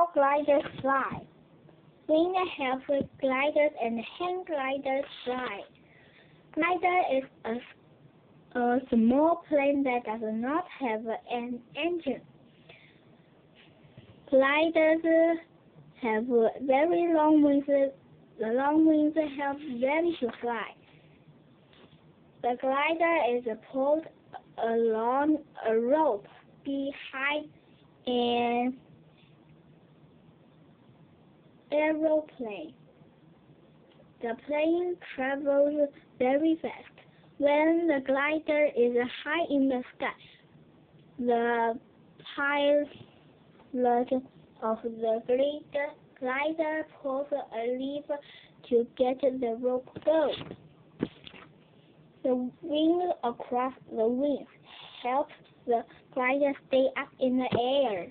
how gliders fly. Wings help gliders and hang gliders fly. Glider is a small plane that does not have an engine. Gliders have very long wings. The long wings help them to fly. The glider is pulled along a rope behind an aeroplane. The plane travels very fast. When the glider is high in the sky, the pilot of the glider pulls a lever to get the rope going. The wings across the wings help the glider stay up in the air.